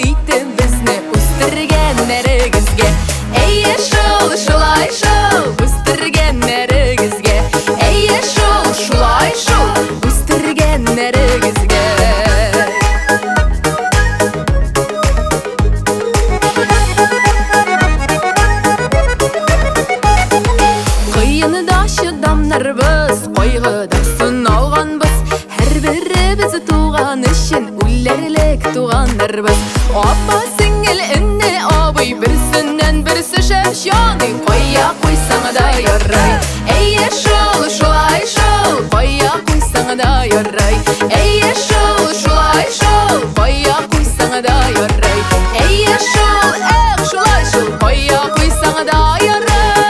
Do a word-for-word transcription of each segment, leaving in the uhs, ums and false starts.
итті бізді өстіргенлеріңізге. Әйе шул, шулай шул, өстіргенлеріңізге. Әйе шул, шулай шул, өстіргенлеріңізге. Қиыныда шыдамнарбыз, қойғыда сыналғанбыз. Әр бірі бізді туған үшін өлерлік туғандарбыз. Апа сіңіл інне абый, бірсінен бірсі шәпшаны. Қойя қойсаң да ярай. Әйе шул, шулай шул, қойя қойсаң да ярай. Әйе шул, шулай шул, қойя қойсаң да ярай. Әйе шул, әк шулай шул, қойя қойсаң да ярай.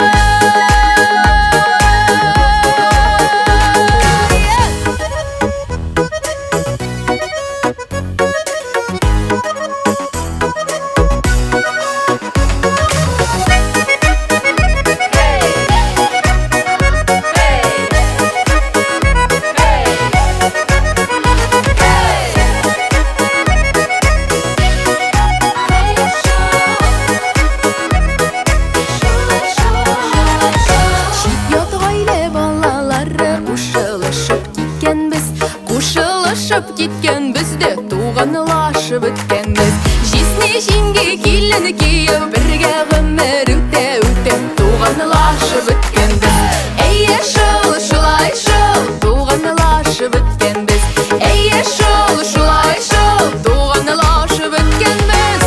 Қушылышып кеткен бізде туғанылашып өткенбіз. Жесіне жеңге келін кейіп бірге ғұмыр өте өте туғанылашып өткенбіз. Әйе шул, шулай шул, туғанылашып өткенбіз. Әйе шул, шулай шул, туғанылашып өткенбіз.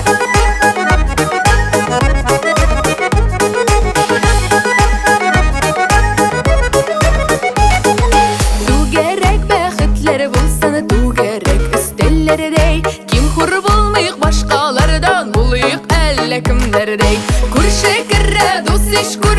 Ким хур болмайық башқалардан, болайық әлі кімдердей. Көрші кірі дос еш